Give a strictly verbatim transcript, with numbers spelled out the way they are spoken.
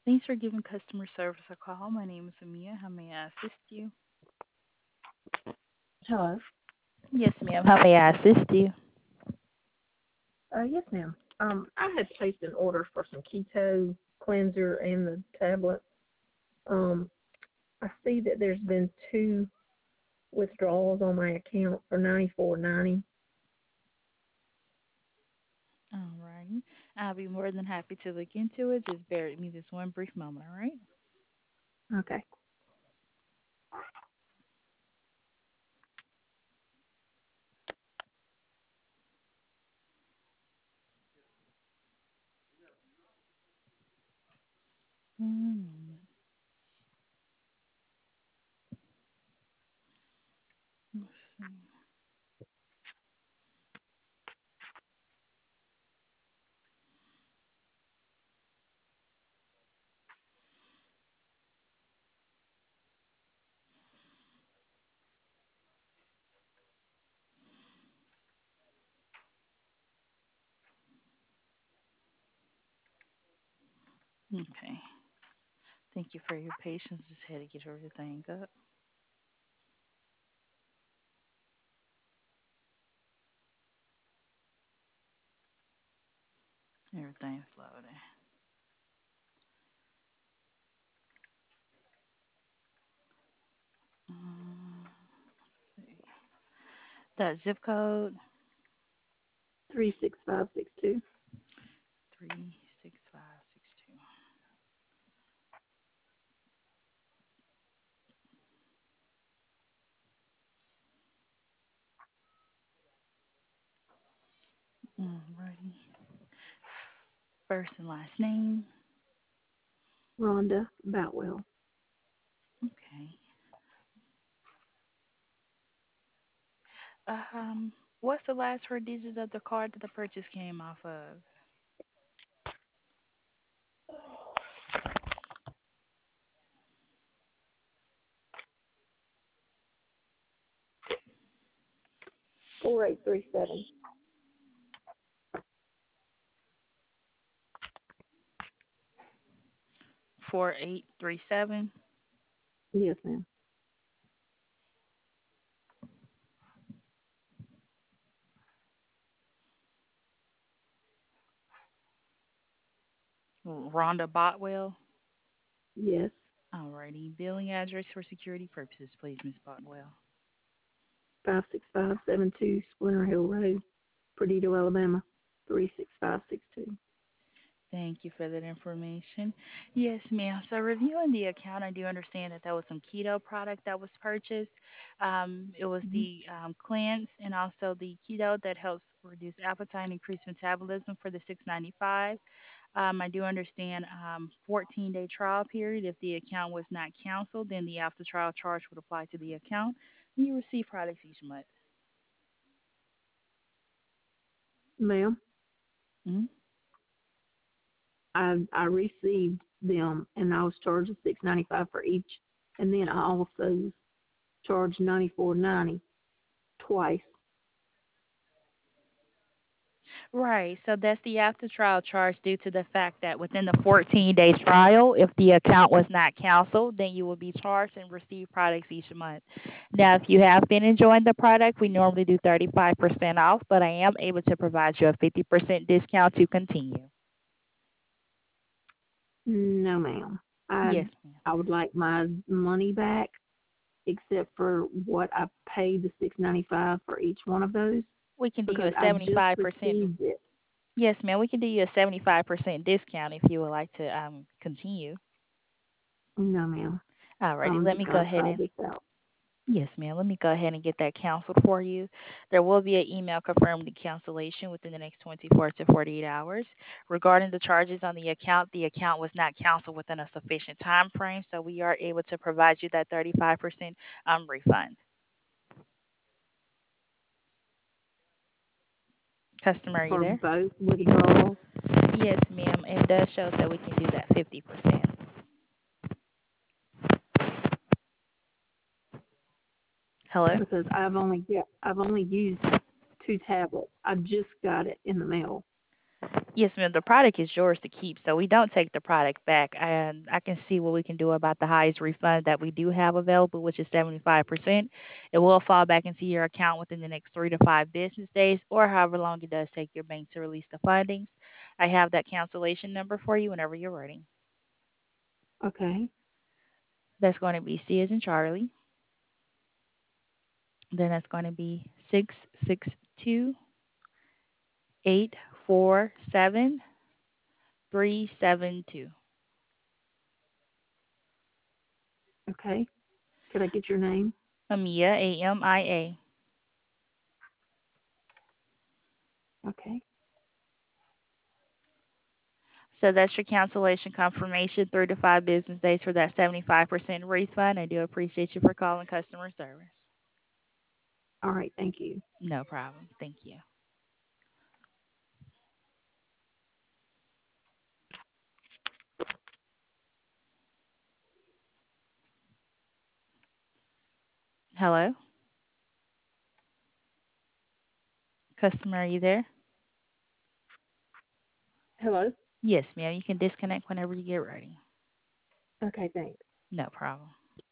Thanks for giving customer service a call. My name is Amia. How may I assist you? Hello. Yes, ma'am. How may I assist you? Uh, yes, ma'am. Um, I had placed an order for some keto cleanser and the tablet. Um, I see that there's been two withdrawals on my account for ninety four ninety. All right. I'll be more than happy to look into it. Just bear with me this one brief moment, all right? Okay. One moment. Let's see. Okay. Thank you for your patience. Just had to get everything up. Everything's loading. Um, let's see. That zip code Three six five six two. three six five six two. Alrighty. First and last name. Rhonda Boutwell. Okay. Um, what's the last four digits of the card that the purchase came off of? Four eight three seven. Four eight three seven. Yes, ma'am. Rhonda Botwell. Yes. Alrighty. Billing address for security purposes, please, Miss Botwell. Five six five seven two Splinter Hill Road, Perdido, Alabama. Three six five six two. Thank you for that information. Yes, ma'am. So reviewing the account, I do understand that there was some keto product that was purchased. Um, it was Mm-hmm. the um, cleanse and also the keto that helps reduce appetite and increase metabolism for the six ninety-five. Um, I do understand um, fourteen day trial period. If the account was not canceled, then the after trial charge would apply to the account. And you receive products each month. Ma'am, Mm-hmm. I I received them and I was charged six ninety five for each, and then I also charged ninety four ninety twice. Right. So that's the after trial charge due to the fact that within the fourteen day trial, if the account was not canceled, then you will be charged and receive products each month. Now, if you have been enjoying the product, we normally do thirty-five percent off, but I am able to provide you a fifty percent discount to continue. No, ma'am. I Yes, ma'am. I would like my money back, except for what I paid the six ninety five for each one of those, We can do you because a I just seventy-five percent. received it. Yes, ma'am. We can do you a seventy-five percent discount if you would like to um continue. No, ma'am. Alrighty, I'm let just me go gonna ahead try and this out. yes, ma'am. Let me go ahead and get that canceled for you. There will be an email confirming the cancellation within the next twenty-four to forty-eight hours. Regarding the charges on the account, the account was not canceled within a sufficient time frame, so we are able to provide you that thirty-five percent um, refund. Customer, are you For there? both withdrawals, Yes, ma'am. It does show that we can do that fifty percent. Hello? because I've only got I've only used two tablets. I just got it in the mail. Yes, ma'am. The product is yours to keep, so we don't take the product back. And I can see what we can do about the highest refund that we do have available, which is seventy-five percent. It will fall back into your account within the next three to five business days, or however long it does take your bank to release the fundings. I have that cancellation number for you whenever you're ready. Okay. That's going to be C as in Charlie. Then that's going to be six six two eight four seven three seven two. Okay. Could I get your name? Amia, A M I A. Okay. So that's your cancellation confirmation, three to five business days for that seventy-five percent refund. I do appreciate you for calling customer service. All right. Thank you. No problem. Thank you. Hello? Customer, are you there? Hello. Yes, ma'am. You can disconnect whenever you get ready. Okay. Thanks. No problem.